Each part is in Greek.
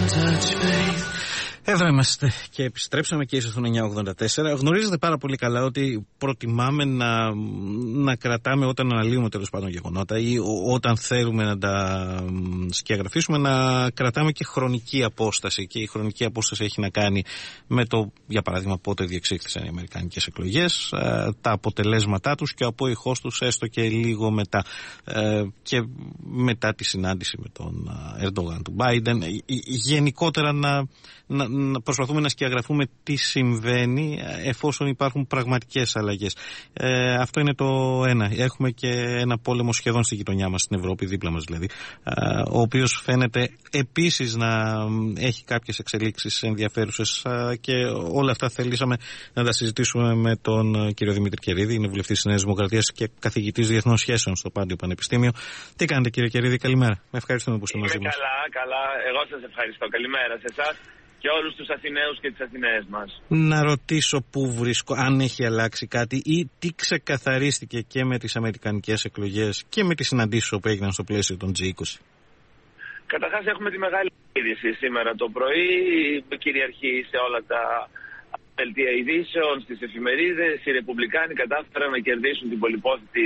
Εδώ είμαστε και επιστρέψαμε και ίσως στο 984. Γνωρίζετε πάρα πολύ καλά ότι προτιμάμε να κρατάμε όταν αναλύουμε τέλος πάντων γεγονότα ή όταν θέλουμε να τα σκιαγραφίσουμε, να κρατάμε και χρονική απόσταση. Και η χρονική απόσταση έχει να κάνει με το, για παράδειγμα, πότε διεξήχθησαν οι αμερικανικές εκλογές, τα αποτελέσματά τους και ο απόϊχός τους έστω και λίγο μετά. Και μετά τη συνάντηση με τον Ερντογάν του Μπάιντεν. Γενικότερα να προσπαθούμε να σκιαγραφούμε τι συμβαίνει εφόσον υπάρχουν πραγματικές αλλαγές. Αυτό είναι το ένα. Έχουμε και ένα πόλεμο σχεδόν στη γειτονιά μας, στην Ευρώπη, δίπλα μας δηλαδή, ο οποίος φαίνεται επίσης να έχει κάποιες εξελίξεις ενδιαφέρουσες και όλα αυτά θελήσαμε να τα συζητήσουμε με τον κύριο Δημήτρη Κερίδη, είναι βουλευτής της Νέας Δημοκρατίας και καθηγητής διεθνών σχέσεων στο Πάντιο Πανεπιστήμιο. Τι κάνετε, κύριε Κερίδη, καλημέρα. Με ευχαριστούμε που είστε μαζί μας. Καλά. Εγώ σας ευχαριστώ. Καλημέρα σε εσάς και όλους τους Αθηναίους και τις Αθηναίες μας. Να ρωτήσω πού βρίσκω, αν έχει αλλάξει κάτι ή τι ξεκαθαρίστηκε και με τις αμερικανικές εκλογές και με τις συναντήσεις που έγιναν στο πλαίσιο των G20. Καταρχάς έχουμε τη μεγάλη είδηση σήμερα το πρωί, κυριαρχεί σε όλα τα δελτία ειδήσεων, στις εφημερίδες. Οι Ρεπουμπλικάνοι κατάφεραν να κερδίσουν την πολυπόθητη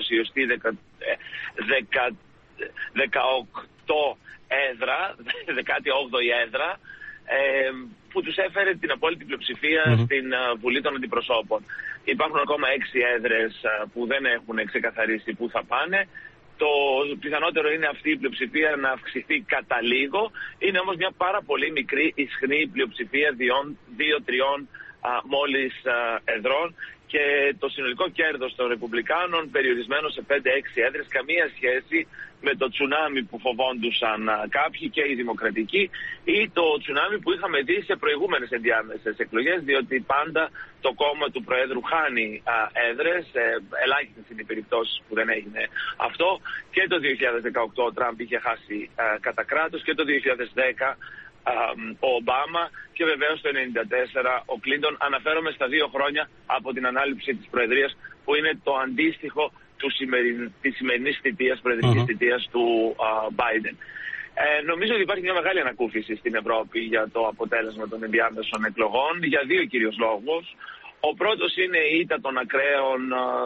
18η έδρα, που τους έφερε την απόλυτη πλειοψηφία στην Βουλή των Αντιπροσώπων. Υπάρχουν ακόμα 6 έδρες που δεν έχουν ξεκαθαρίσει πού θα πάνε. Το πιθανότερο είναι αυτή η πλειοψηφία να αυξηθεί κατά λίγο. Είναι όμως μια πάρα πολύ μικρή ισχνή πλειοψηφία 2-3 μόλις εδρών και το συνολικό κέρδος των Ρεπουμπλικάνων περιορισμένο σε 5-6 έδρες, καμία σχέση με το τσουνάμι που φοβόντουσαν κάποιοι και οι δημοκρατικοί ή το τσουνάμι που είχαμε δει σε προηγούμενες ενδιάμεσες εκλογές, διότι πάντα το κόμμα του Προέδρου χάνει έδρες, ελάχιστες είναι οι περιπτώσεις που δεν έγινε αυτό. Και το 2018 ο Τραμπ είχε χάσει κατά κράτος και το 2010 ο Ομπάμα και βεβαίως το 1994 ο Κλίντον. Αναφέρομαι στα 2 χρόνια από την ανάληψη της Προεδρίας, που είναι το αντίστοιχο της σημερινής θητείας, προεδρικής θητείας του Biden. Νομίζω ότι υπάρχει μια μεγάλη ανακούφιση στην Ευρώπη για το αποτέλεσμα των ενδιάμεσων εκλογών για 2 κυρίως λόγους. Ο πρώτος είναι η ήττα των ακραίων,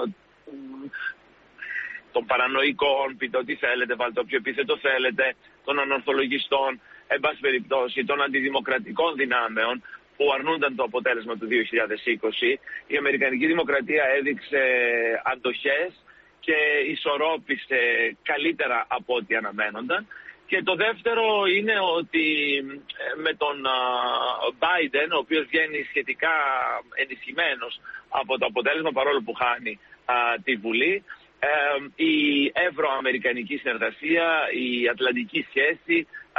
των παρανοϊκών, πείτε ό,τι θέλετε, βάλτε όποιο επίθετο θέλετε, των ανορθολογιστών, εν πάση περιπτώσει των αντιδημοκρατικών δυνάμεων που αρνούνταν το αποτέλεσμα του 2020. Η Αμερικανική Δημοκρατία έδειξε αντοχές και ισορρόπησε καλύτερα από ό,τι αναμένονταν. Και το δεύτερο είναι ότι με τον Biden, ο οποίος βγαίνει σχετικά ενισχυμένος από το αποτέλεσμα παρόλο που χάνει τη Βουλή, η ευρωαμερικανική συνεργασία, η ατλαντική σχέση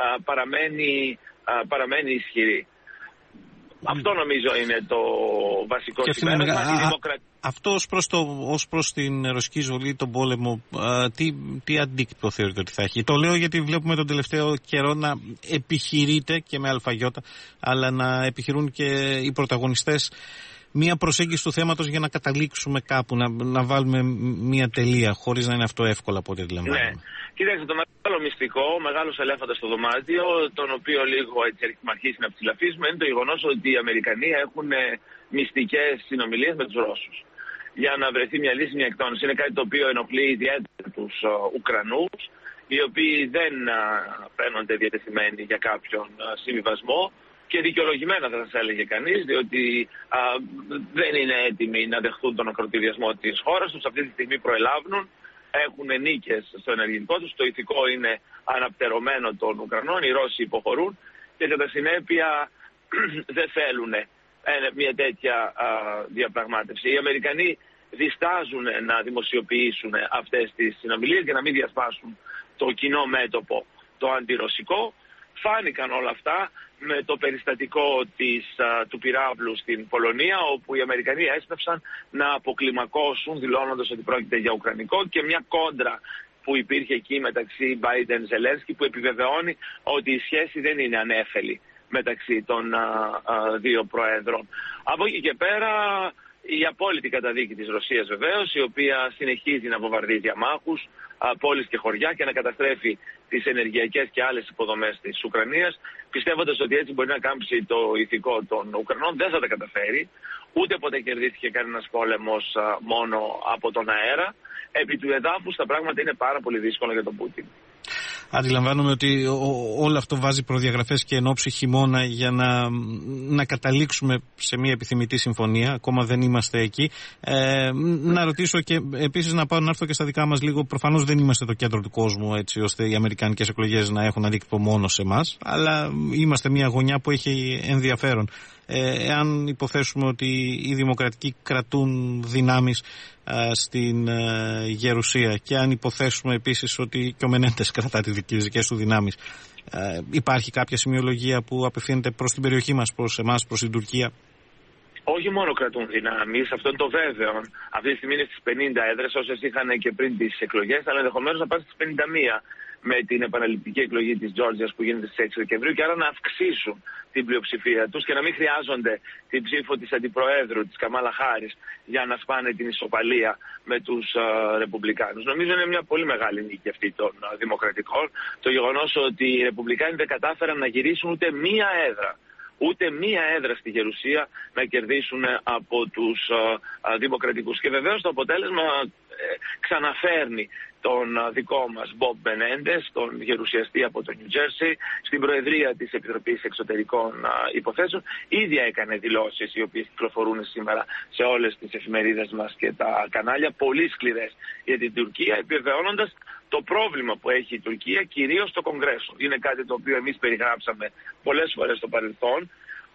παραμένει ισχυρή. Αυτό νομίζω είναι το βασικό συμπέρασμα. Αυτό ως προς την ρωσική εισβολή, τον πόλεμο, τι αντίκτυπο θεωρείτε ότι θα έχει? Το λέω γιατί βλέπουμε τον τελευταίο καιρό να επιχειρείται και με αλφαγιώτα, αλλά να επιχειρούν και οι πρωταγωνιστές μία προσέγγιση του θέματος για να καταλήξουμε κάπου, να βάλουμε μία τελεία, χωρίς να είναι αυτό εύκολο από ό,τι αντιλαμβάνομαι. Ναι. Κοιτάξτε, το μεγάλο μυστικό, ο μεγάλος ελέφαντας στο δωμάτιο, τον οποίο λίγο έτσι έχουμε αρχίσει να ψηλαφίζουμε, είναι το γεγονός ότι οι Αμερικανοί έχουν μυστικές συνομιλίες με τους Ρώσους για να βρεθεί μια λύση, μια εκτόνωση. Είναι κάτι το οποίο ενοχλεί ιδιαίτερα τους Ουκρανούς, οι οποίοι δεν φαίνονται διατεθειμένοι για κάποιον συμβιβασμό. Και δικαιολογημένα θα σας έλεγε κανείς, διότι δεν είναι έτοιμοι να δεχθούν τον ακροτηριασμό της χώρας τους. Αυτή τη στιγμή προελάβουν, έχουν νίκες στο ενεργητικό τους. Το ηθικό είναι αναπτερωμένο των Ουκρανών, οι Ρώσοι υποχωρούν και κατά συνέπεια δεν θέλουν μια τέτοια διαπραγμάτευση. Οι Αμερικανοί διστάζουν να δημοσιοποιήσουν αυτές τις συνομιλίες για να μην διασπάσουν το κοινό μέτωπο, το αντιρωσικό. Φάνηκαν όλα αυτά με το περιστατικό του πυράβλου στην Πολωνία, όπου οι Αμερικανοί έσπευσαν να αποκλιμακώσουν, δηλώνοντας ότι πρόκειται για ουκρανικό, και μια κόντρα που υπήρχε εκεί μεταξύ Biden-Zelensky που επιβεβαιώνει ότι η σχέση δεν είναι ανέφελη μεταξύ των 2 προέδρων. Από εκεί και πέρα η απόλυτη καταδίκη της Ρωσίας βεβαίως, η οποία συνεχίζει να βομβαρδίζει αμάχους πόλεις και χωριά και να καταστρέφει τις ενεργειακές και άλλες υποδομές της Ουκρανίας, πιστεύοντας ότι έτσι μπορεί να κάμψει το ηθικό των Ουκρανών. Δεν θα τα καταφέρει. Ούτε ποτέ κερδίθηκε κανένας πόλεμος μόνο από τον αέρα. Επί του εδάφους τα πράγματα είναι πάρα πολύ δύσκολα για τον Πούτιν. Αντιλαμβάνομαι ότι όλο αυτό βάζει προδιαγραφές και εν ώψη χειμώνα για να καταλήξουμε σε μια επιθυμητή συμφωνία. Ακόμα δεν είμαστε εκεί. Να ρωτήσω και επίσης να έρθω και στα δικά μας λίγο. Προφανώς δεν είμαστε το κέντρο του κόσμου, έτσι ώστε οι αμερικανικές εκλογές να έχουν αντίκτυπο μόνο σε εμάς. Αλλά είμαστε μια γωνιά που έχει ενδιαφέρον. Εάν υποθέσουμε ότι οι δημοκρατικοί κρατούν δυνάμεις στην Γερουσία και αν υποθέσουμε επίσης ότι και ο Μενέντες κρατά τις δικές του δυνάμεις, υπάρχει κάποια σημειολογία που απευθύνεται προς την περιοχή μας, προς εμάς, προς την Τουρκία? Όχι μόνο κρατούν δυνάμεις, αυτό είναι το βέβαιο. Αυτή τη στιγμή είναι στις 50 έδρες, όσες είχαν και πριν τις εκλογές, αλλά ενδεχομένως να πάνε στις 51 με την επαναληπτική εκλογή της Τζόρτζιας που γίνεται στις 6 Δεκεμβρίου, και άρα να αυξήσουν την πλειοψηφία τους και να μην χρειάζονται την ψήφο της Αντιπροέδρου, της Καμάλα Χάρις, για να σπάνε την ισοπαλία με τους Ρεπουμπλικάνους. Νομίζω είναι μια πολύ μεγάλη νίκη αυτή των Δημοκρατικών. Το γεγονός ότι οι Ρεπουμπλικάνοι δεν κατάφεραν να γυρίσουν ούτε μία έδρα. Ούτε μία έδρα στη Γερουσία να κερδίσουν από τους Δημοκρατικούς. Και βεβαίως το αποτέλεσμα ξαναφέρνει τον δικό μας Μπομπ Μενέντες, τον γερουσιαστή από το Νιου Τζέρσι, στην Προεδρία της Επιτροπής Εξωτερικών Υποθέσεων. Ήδη έκανε δηλώσεις, οι οποίες κυκλοφορούν σήμερα σε όλες τις εφημερίδες μας και τα κανάλια, πολύ σκληρές για την Τουρκία, επιβεβαιώνοντας το πρόβλημα που έχει η Τουρκία, κυρίως στο Κογκρέσο. Είναι κάτι το οποίο εμείς περιγράψαμε πολλές φορές στο παρελθόν.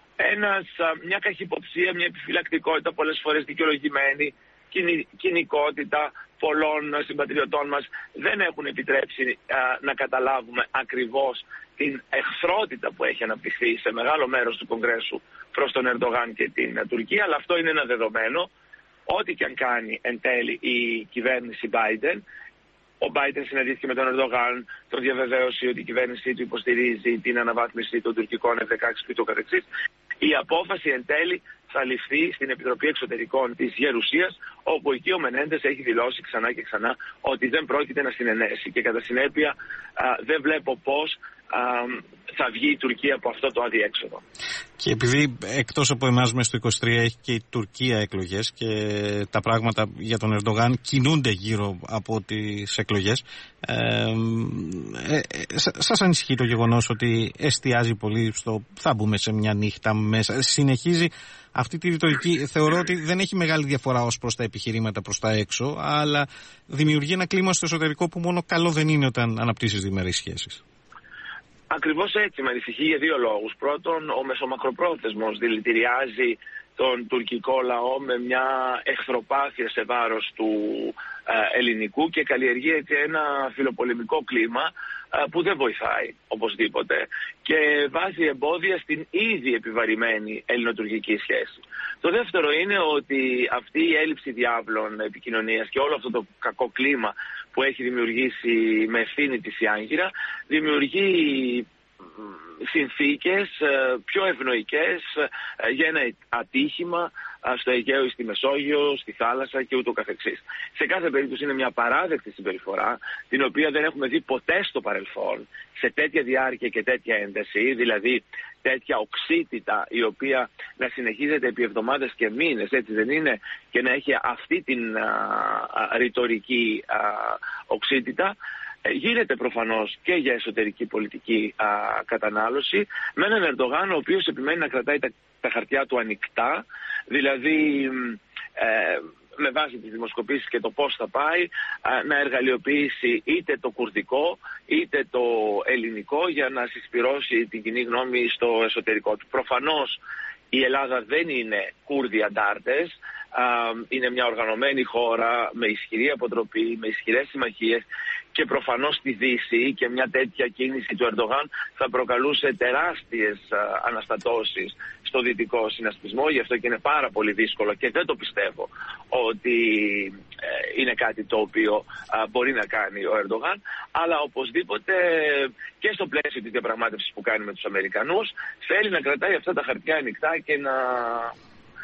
Μια καχυποψία, μια επιφυλακτικότητα, πολλές φορές δικαιολογημένη, κοινικότητα πολλών συμπατριωτών μας δεν έχουν επιτρέψει να καταλάβουμε ακριβώς την εχθρότητα που έχει αναπτυχθεί σε μεγάλο μέρος του Κογκρέσου προς τον Ερντογάν και την Τουρκία, αλλά αυτό είναι ένα δεδομένο. Ό,τι και αν κάνει εν τέλει η κυβέρνηση Biden, ο Biden συναντήθηκε με τον Ερντογάν, τον διαβεβαίωσε ότι η κυβέρνησή του υποστηρίζει την αναβάθμιση των τουρκικών F-16 και το καθεξής. Η απόφαση εν τέλει θα ληφθεί στην Επιτροπή Εξωτερικών της Γερουσίας, όπου εκεί ο Μενέντες έχει δηλώσει ξανά και ξανά ότι δεν πρόκειται να συνενέσει και κατά συνέπεια δεν βλέπω πώς θα βγει η Τουρκία από αυτό το αδιέξοδο. Και επειδή εκτός από εμάς μέσα στο 23 έχει και η Τουρκία εκλογές και τα πράγματα για τον Ερντογάν κινούνται γύρω από τις εκλογές, σας ανησυχεί το γεγονός ότι εστιάζει πολύ στο θα μπούμε σε μια νύχτα μέσα, συνεχίζει αυτή τη ρητορική? Θεωρώ ότι δεν έχει μεγάλη διαφορά ως προς τα επιχειρήματα προς τα έξω, αλλά δημιουργεί ένα κλίμα στο εσωτερικό που μόνο καλό δεν είναι όταν αναπτύσσεις διμερείς σχέσεις. Ακριβώς έτσι με ανησυχεί για δύο λόγους. Πρώτον, ο μεσομακροπρόθεσμος δηλητηριάζει τον τουρκικό λαό με μια εχθροπάθεια σε βάρος του ελληνικού και καλλιεργεί έτσι ένα φιλοπολεμικό κλίμα που δεν βοηθάει οπωσδήποτε και βάζει εμπόδια στην ήδη επιβαρημένη ελληνοτουρκική σχέση. Το δεύτερο είναι ότι αυτή η έλλειψη διάβλων επικοινωνίας και όλο αυτό το κακό κλίμα που έχει δημιουργήσει με ευθύνη της η Άγκυρα δημιουργεί συνθήκες πιο ευνοϊκές για ένα ατύχημα στο Αιγαίο ή στη Μεσόγειο, στη θάλασσα και ούτω καθεξής. Σε κάθε περίπτωση είναι μια παράδεκτη συμπεριφορά, την οποία δεν έχουμε δει ποτέ στο παρελθόν σε τέτοια διάρκεια και τέτοια ένταση, δηλαδή τέτοια οξύτητα η οποία να συνεχίζεται επί εβδομάδες και μήνες, έτσι δεν είναι, και να έχει αυτή την ρητορική οξύτητα. Γίνεται προφανώς και για εσωτερική πολιτική κατανάλωση, με έναν Ερντογάν ο οποίος επιμένει να κρατάει τα χαρτιά του ανοιχτά, δηλαδή με βάση τις δημοσκοπήσεις και το πώς θα πάει, να εργαλειοποιήσει είτε το κουρδικό είτε το ελληνικό για να συσπυρώσει την κοινή γνώμη στο εσωτερικό του. Προφανώς η Ελλάδα δεν είναι Κούρδοι αντάρτες, είναι μια οργανωμένη χώρα με ισχυρή αποτροπή, με ισχυρές συμμαχίες και προφανώς στη Δύση και μια τέτοια κίνηση του Ερντογάν θα προκαλούσε τεράστιες αναστατώσεις στο δυτικό συνασπισμό. Γι' αυτό και είναι πάρα πολύ δύσκολο και δεν το πιστεύω ότι είναι κάτι το οποίο μπορεί να κάνει ο Ερντογάν, αλλά οπωσδήποτε και στο πλαίσιο της διαπραγμάτευσης που κάνει με τους Αμερικανούς θέλει να κρατάει αυτά τα χαρτιά ανοιχτά και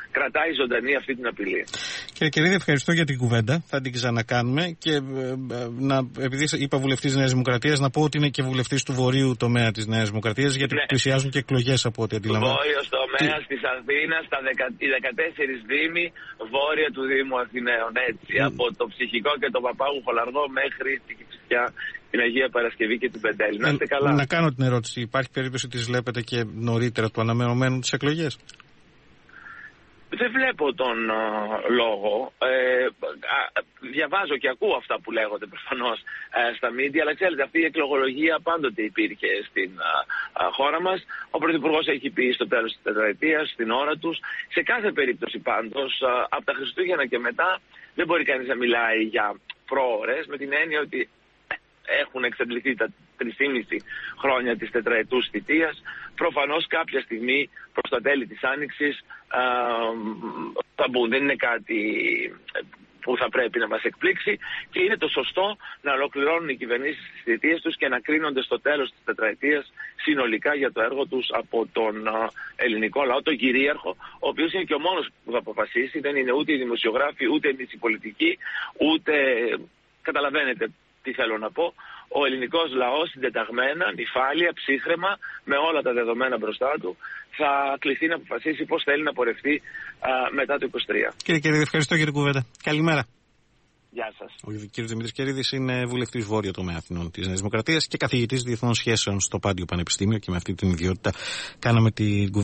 κρατάει ζωντανή αυτή την απειλή. Κύριε Κερίδη, ευχαριστώ για την κουβέντα. Θα την ξανακάνουμε και επειδή είπα βουλευτής Νέας Δημοκρατίας, να πω ότι είναι και βουλευτής του βορείου τομέα της Νέας Δημοκρατίας, γιατί πλησιάζουν και εκλογές από ό,τι αντιλαμβάνομαι. Βόρειος τομέας της Αθήνας, οι 14 δήμοι βόρεια του Δήμου Αθηναίων. Έτσι, από το Ψυχικό και το Παπάγου Χολαρδό μέχρι την Κηφισιά, την Αγία Παρασκευή και την Πεντέλη. Να είστε καλά. Να κάνω την ερώτηση. Υπάρχει περίπτωση ότι βλέπετε και νωρίτερα του αναμενωμένου τις εκλογές? Δεν βλέπω τον λόγο. Διαβάζω και ακούω αυτά που λέγονται προφανώς στα μίντια, αλλά ξέρετε, αυτή η εκλογολογία πάντοτε υπήρχε στην χώρα μας. Ο Πρωθυπουργός έχει πει στο τέλος της τετραετίας, στην ώρα τους. Σε κάθε περίπτωση πάντως, από τα Χριστούγεννα και μετά, δεν μπορεί κανείς να μιλάει για προώρες, με την έννοια ότι έχουν εξαντληθεί τα 3,5 χρόνια της τετραετούς θητείας. Προφανώς κάποια στιγμή προς τα τέλη της Άνοιξης θα μπουν. Δεν είναι κάτι που θα πρέπει να μας εκπλήξει και είναι το σωστό να ολοκληρώνουν οι κυβερνήσεις τις θητείες τους και να κρίνονται στο τέλος της τετραετίας συνολικά για το έργο τους από τον ελληνικό λαό, τον κυρίαρχο, ο οποίος είναι και ο μόνος που θα αποφασίσει. Δεν είναι ούτε οι δημοσιογράφοι, ούτε εμείς οι πολιτικοί, ούτε... Καταλαβαίνετε τι θέλω να πω. Ο ελληνικός λαός συντεταγμένα, νυφάλια, ψύχραιμα, με όλα τα δεδομένα μπροστά του, θα κληθεί να αποφασίσει πώς θέλει να πορευτεί μετά το 23. Κύριε Κερίδη, ευχαριστώ για την κουβέντα. Καλημέρα. Γεια σας. Ο κύριος Δημήτρης Κερίδης είναι βουλευτής Βόρειο τομέα Αθηνών της Νέας Δημοκρατίας και καθηγητής διεθνών σχέσεων στο Πάντιο Πανεπιστήμιο, και με αυτή την ιδιότητα κάναμε την κουβέντα.